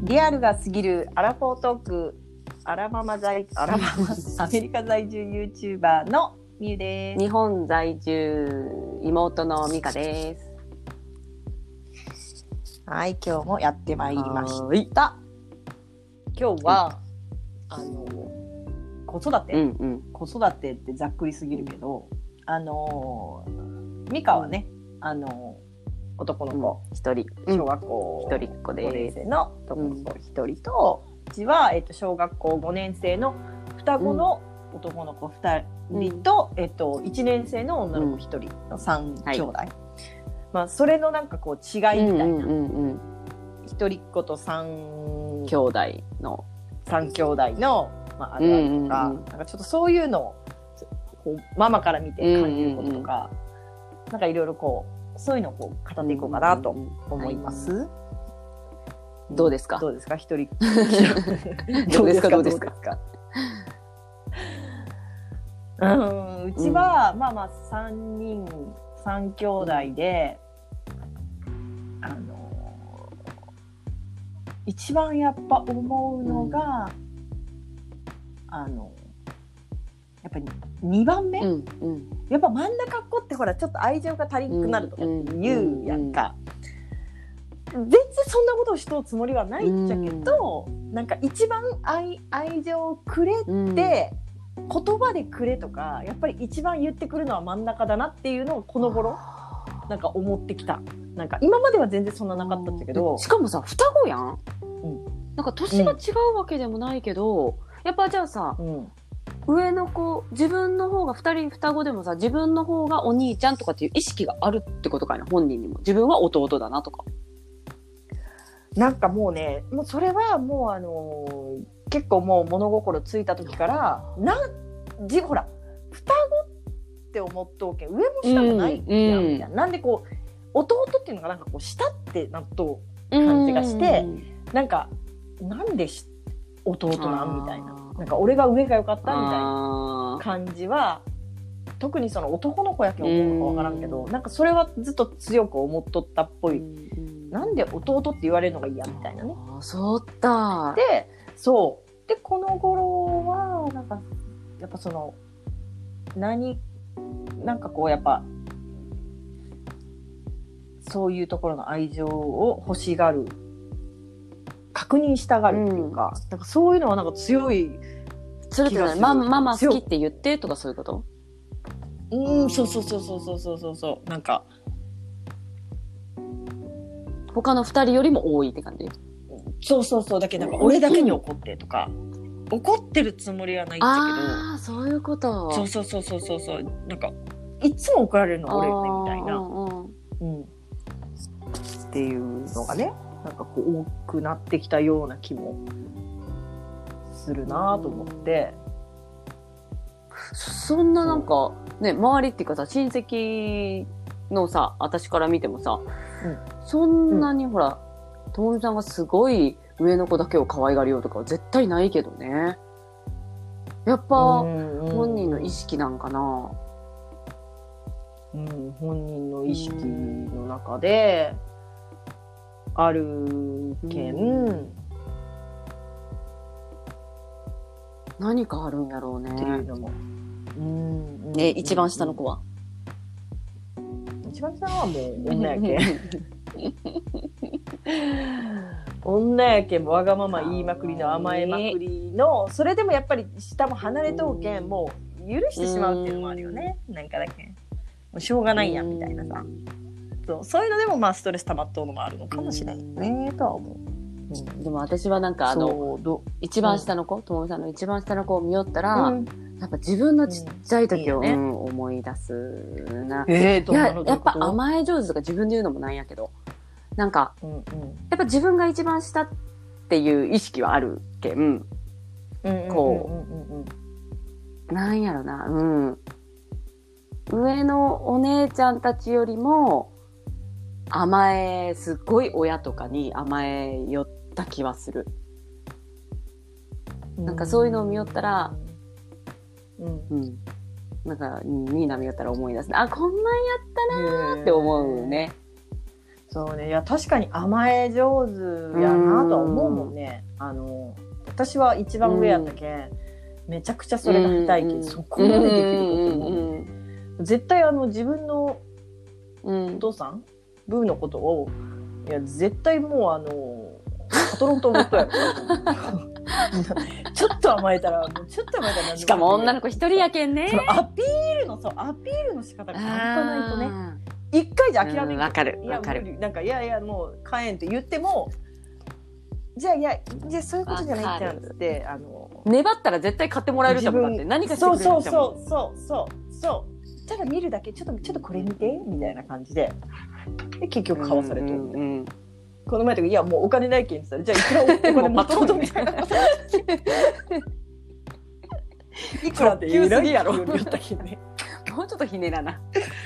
リアルが過ぎるアラフォートーク、アメリカ在住 YouTuber のみゆです。 日本在住妹のみかです。 はい、今日もやってまいりました。今日は、子育て、子育てってざっくりすぎるけど、みかはね、男の子一人、 小学校一人っ子 5年です。 生の男の子一人と、うちは、小学校5年生の双子の男の子2人と、1年生の女の子1人の3兄弟、まあ、それのなんかこう違いみたいな、一人っ子と3 兄弟の、 まあ、あるあるとか、なんかちょっとそういうのをこうママから見て感じることとか、なんかいろいろこうそういうのをこう語っていこうかなと思います。 どうですか？ どうですか？一人どうですか？ うちは、まあ3兄弟で、一番やっぱ思うのが、やっぱり2番目、やっぱ真ん中っ子ってほらちょっと愛情が足りなくなるとかって言うやんか、全然そんなことをしとうつもりはないっちゃけど、なんか一番愛情をくれって、言葉でくれとかやっぱり一番言ってくるのは真ん中だなっていうのをこの頃なんか思ってきた。なんか今までは全然そんななかったんだけど、 しかもさ双子やん、なんか年が違うわけでもないけど、やっぱじゃあさ、上の子自分の方が2人双子でもさ、自分の方がお兄ちゃんとかっていう意識があるってことかいな、本人にも。自分は弟だなとか。 なんかもうね、もうそれはもう結構もう物心ついた時からほら双子って思っとうけん上も下もないやんみたいな、なんでこう弟っていうのがなんかこう下ってなっとう感じがして、なんかなんで弟なんみたいな、なんか俺が上が良かったみたいな感じは特にその男の子やけん思うのかわからんけど、なんかそれはずっと強く思っとったっぽい。なんで弟って言われるのが嫌みたいなね。 そうだ。 で、そうでこの頃はなんかやっぱそのなんかこうやっぱそういうところの愛情を欲しがる、確認したがるっていうか、なんかそういうのはなんか強い気がする。ママ好きって言ってとかそういうこと？ そうなんか他の2人よりも多いって感じ？ そうだけどなんか俺だけに怒ってとか、怒ってるつもりはないんだけど、 そういうこと。 そうなんかいつも怒られるの俺よねみたいな、っていうのがね、なんかこう多くなってきたような気もするなと思って、 そんななんかね、周りっていうかさ、親戚のさ、私から見てもさ、そんなにほら、ともみさんがすごい上の子だけを可愛がるよとかは絶対ないけどね。やっぱ本人の意識なんかな。 本人の意識の中であるけん、 何かあるんやろうね。 っていうのも。 一番下の子は？ 一番下はもう女やけん。女やけんわがまま言いまくりの甘えまくりの、それでもやっぱり下も離れとうけんもう許してしまうっていうのもあるよね。なんかだけんもうしょうがないやんみたいなさ、そういうのでもまあストレス溜まっとうのもあるのかもしれないねとは思う。 でも私はなんか一番下の子、ともみさんの一番下の子を見よったら、やっぱ自分のちっちゃい時を、思い出すな。やっぱ甘え上手とか自分で言うのもなんやけど、なんか、やっぱ自分が一番下っていう意識はあるけん、こう、なんやろな、上のお姉ちゃんたちよりもすっごい親とかに甘えよった気はする。なんかそういうのを見よったら、なんかニーナ見よったら思い出すね。こんなんやったなーって思うね。 そうね、いや確かに甘え上手やなとは思うもんね。私は一番上やったけん、めちゃくちゃそれが下手いけど、そこまでできることも、絶対自分のお父さん、ブーのことを、いや絶対もうパトロンと思ったやろ。ちょっと甘えたらしかも女の子一人やけんね。 アピールの仕方が半端ないとね、一回じゃ諦める。 わかる。 なんかいやもう買えんって言っても、じゃあそういうことじゃないってなって粘ったら絶対買ってもらえるじゃん。だって何かしてくれるじゃん。 そうただ見るだけ、ちょっとこれ見てみたいな感じで結局買わされてるみたいな。この前とか、いやもうお金ないけんって言ったら、じゃあいくらお金持っとるみたいな。いくらって言うすぎやろ。もうちょっとひねらな。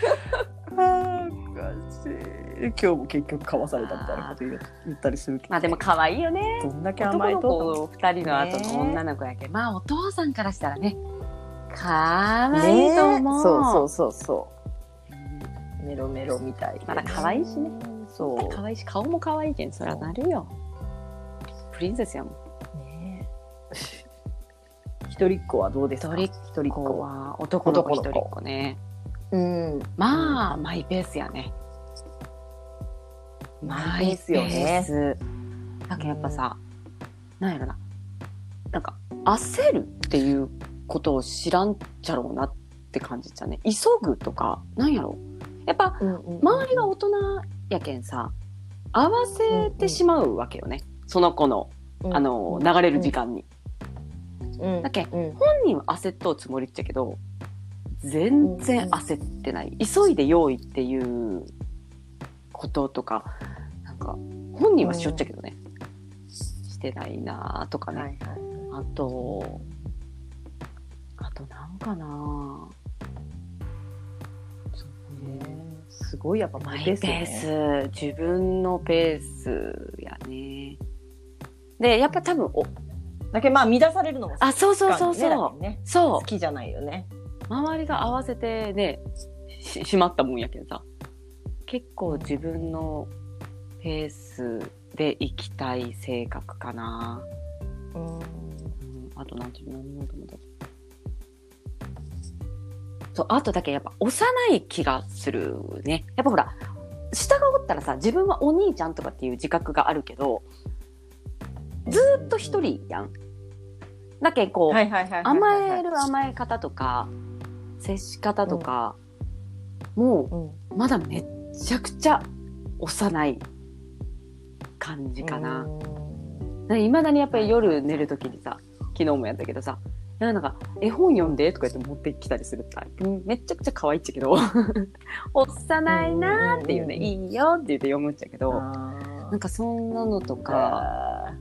今日も結局買わされたみたいなこと言ったりするけど。 まあでも可愛いよね。 どんだけ甘えとったの。 男の子2人の後の女の子やけん、まあお父さんからしたらね、可愛いと思う。 そうメロメロみたいで、 まだ可愛いしね。 そう可愛いし、顔も可愛いけん、そりゃなるよ。プリンセスやもん。 ね一人っ子はどうですか？ 一人っ子は男の子一人っ子ね。まあマイペースやね。 マイペースよね。 だけどやっぱさ、なんやろな。なんか焦るっていうことを知らんちゃろうなって感じちゃうね。急ぐとか、なんやろ。やっぱ、周りが大人やけんさ、合わせてしまうわけよね。その子の、流れる時間に。だけん、本人は焦っとうつもりっちゃけど、全然焦ってない。急いで用意っていうこととか、なんか、本人はしよっちゃけどね。してないなとかね。あとなんかなすごいやっぱマイペースよね。 自分のペースやね。で、やっぱ多分だけどまあ乱されるのも好き、 あ、そう。そう。 好きじゃないよね。 周りが合わせてね、しまったもんやけどさ。結構自分のペースで生きたい性格かな。あと何言おうと思った。そう、あとだけやっぱ幼い気がするね。やっぱほら、下がおったらさ、自分はお兄ちゃんとかっていう自覚があるけど、ずーっと一人やん。だけこう、甘える甘え方とか、接し方とか、もう、まだめっちゃくちゃ幼い感じかな。未だにやっぱり夜寝るときにさ、昨日もやったけどさ、なんか絵本読んでとか言って持ってきたりするタイプ。めっちゃくちゃ可愛いっちゃけど幼いなーっていうね、いいよって言って読むっちゃけど、なんかそんなのとか、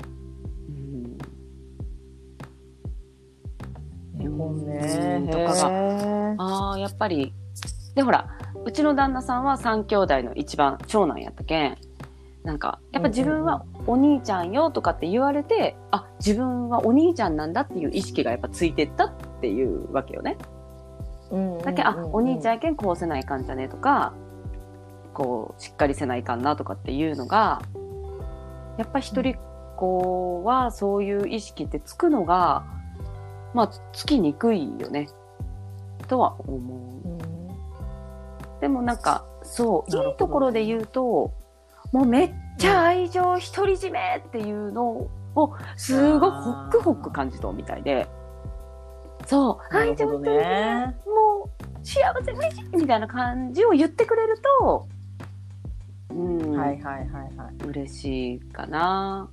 絵本ねとかが、やっぱりでほら、うちの旦那さんは3兄弟の一番長男やったけん、なんかやっぱ自分はお兄ちゃんよとかって言われて、自分はお兄ちゃんなんだっていう意識がやっぱついてったっていうわけよね。だけど、お兄ちゃんやけんこうせないかんじゃねとか、こうしっかりせないかんなとかっていうのが、やっぱ一人っ子はそういう意識ってつくのが、まあつきにくいよねとは思う。でもなんかそういいところで言うと、もうめっちゃ愛情独り占めっていうのをすごいホックホック感じとみたいで、そう愛情独り占め、もう幸せ嬉しいみたいな感じを言ってくれると、嬉しいかな。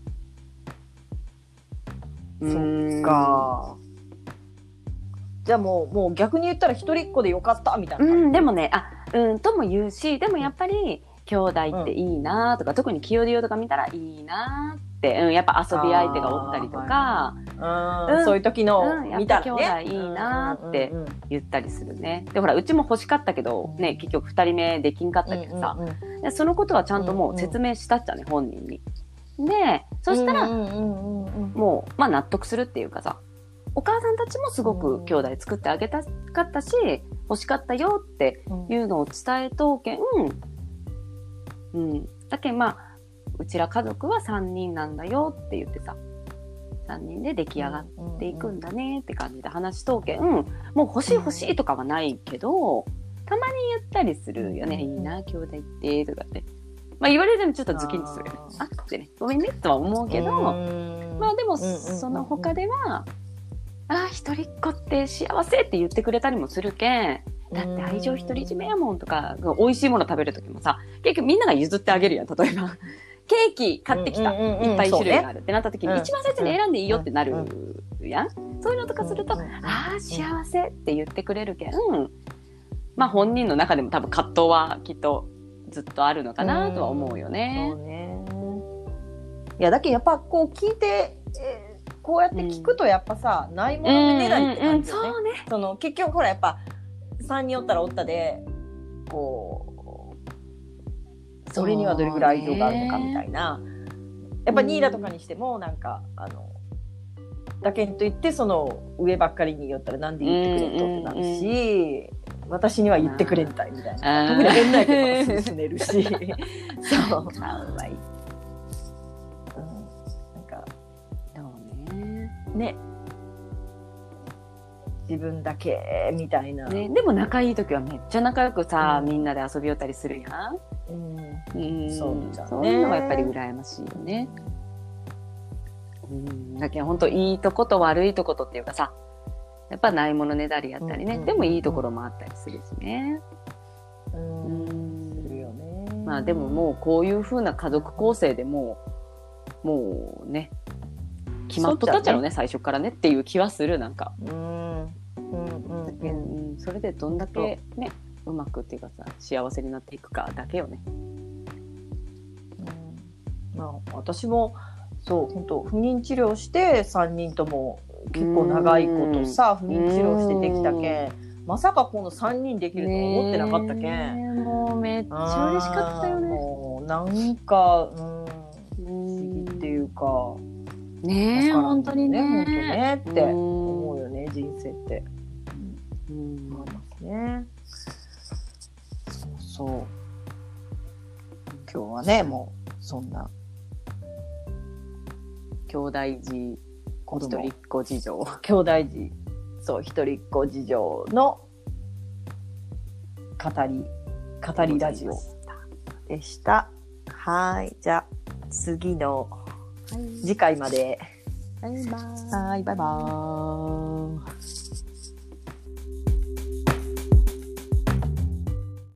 そっか。じゃあもう逆に言ったら一人っ子でよかったみたいな感じ。 でもね、とも言うし、でもやっぱり兄弟っていいなとか、特に清涼とか見たらいいなって、やっぱ遊び相手がおったりとか、 そういう時の見たらね、 やっぱ兄弟いいなって言ったりするね。でほら、うちも欲しかったけどね、結局2人目できんかったけどさ、そのことはちゃんともう説明したっちゃね、本人に。でそしたらもう納得するっていうかさ、お母さんたちもすごく兄弟作ってあげたかったし、欲しかったよっていうのを伝えとうけん、 だけどまあうちら家族は3人なんだよって言ってさ、3人で出来上がっていくんだねって感じで話しとうけん、もう欲しいとかはないけど、たまに言ったりするよね。いいな兄弟ってとかって、まあ言われてもちょっとズキンとするよね。あってね、ごめんねとは思うけど、まあでもその他では、一人っ子って幸せって言ってくれたりもするけん、だって愛情独り占めやもんとか、美味しいもの食べるときもさ、結局みんなが譲ってあげるやん。例えばケーキ買ってきた、いっぱい種類があるってなった時に、一番最初に選んでいいよってなるやん。そういうのとかすると、幸せって言ってくれるけん、まあ本人の中でも多分葛藤はきっとずっとあるのかなとは思うよね。 そうね。いやだけどやっぱこう聞いて、こうやって聞くとやっぱさ、ないものねだりって感じよね。 そうね。 その結局ほらやっぱ3人おったらおったで、こうそれにはどれぐらい愛情があるのかみたいな。やっぱニーナとかにしてもなんかだけんといってその上ばっかりに言ったらなんで言ってくれんとってなるし、私には言ってくれんたいみたいな。特に女やけど進めるし、そうかわいい。なんかそうね。 ね。自分だけみたいな、 ね、でも仲いい時はめっちゃ仲良くさ、みんなで遊びよったりするやん。 そうじゃね。 そういうのがやっぱり羨ましいよね。だけど本当いいとこと悪いとことっていうかさ、やっぱないものねだりやったりね、でもいいところもあったりするしね。 するよね。 まあでももうこういう風な家族構成でもうね決まっとったっちゃろうね、最初からねっていう気はする。なんかそれでどんだけねうまくっていうかさ幸せになっていくかだけよね。 まあ私もそう本当不妊治療して3人とも結構長いことさ不妊治療してできたけん、まさかこの3人できると思ってなかったけん、 もうめっちゃ嬉しかったよね。 もうなんか不思議っていうかねえ本当にね本当ねって思うよね、人生って思いますね。そう今日はねもうそんな兄弟児一人っ子事情兄弟児そう一人っ子事情の語りラジオでした。はい、じゃあ次の次回まで。 バイバイ。 はい、バイバーイ。